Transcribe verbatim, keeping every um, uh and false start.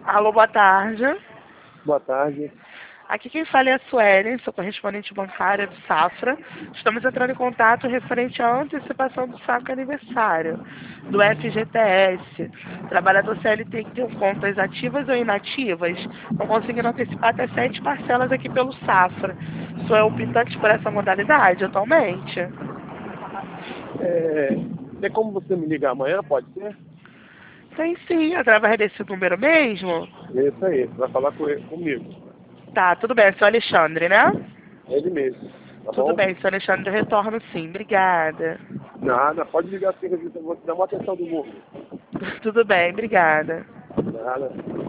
Alô, boa tarde. Boa tarde. Aqui quem fala é a Suelen, sou correspondente bancária do Safra. Estamos entrando em contato referente à antecipação do saco aniversário, do F G T S. Trabalhador C L T que tem contas ativas ou inativas, estão conseguindo antecipar até sete parcelas aqui pelo Safra. O senhor é optante por essa modalidade atualmente? É, tem como você me ligar amanhã, pode ser? Tem sim, através desse número mesmo? Isso aí, você vai falar com ele, comigo. Tá, tudo bem, sou Alexandre, né? Ele mesmo, tá Tudo bom? bem, seu Alexandre, eu retorno sim. Obrigada. Nada, pode ligar assim, eu vou te dar uma atenção do mundo. Tudo bem, obrigada. Nada.